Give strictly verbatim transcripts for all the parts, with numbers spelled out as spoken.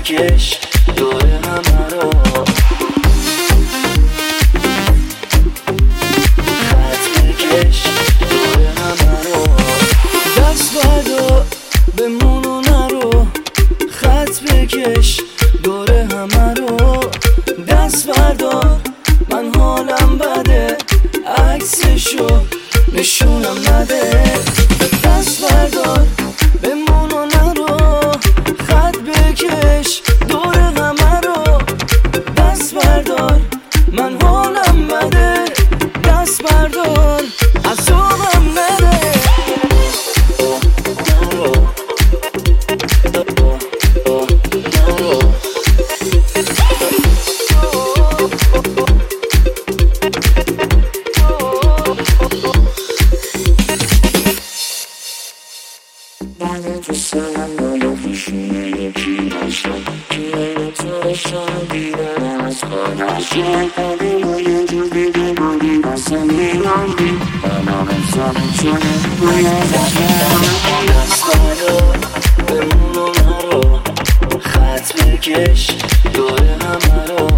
بکش دور همه رو، خط بکش دور همه رو، دست بردار بمون و نرو، خط بکش دور همه رو، دست بردار من حالم بده، عکسشو نشونم نده، دست بردار بمون و نرو، خط بکش دور همه رو، دست بردار من حالم بده، دست بردار عصابم نده. بمون و نرو، خط بکش دور همه رو،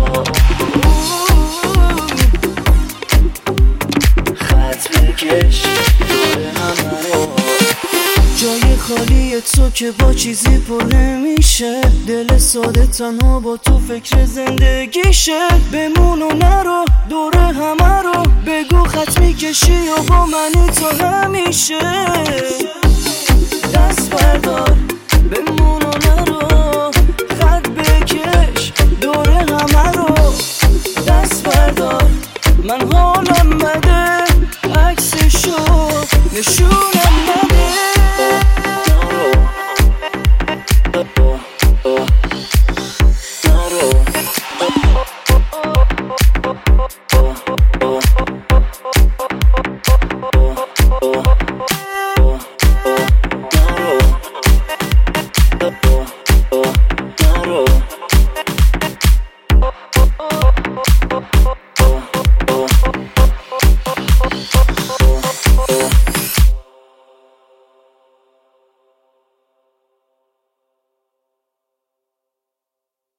خط بکش دور همه رو، جای خالی تو که با چیزی پر نمیشه، دل ساده تنها با تو فکر زندگیشه، بمون و نرو دور همه رو، بگو خط میکشی و با منی تو همیشه، دست بردار بمون و نرو، خط بکش دور همه رو، دست بردار من حالم بده، عکسشو نشونم نده. Oh,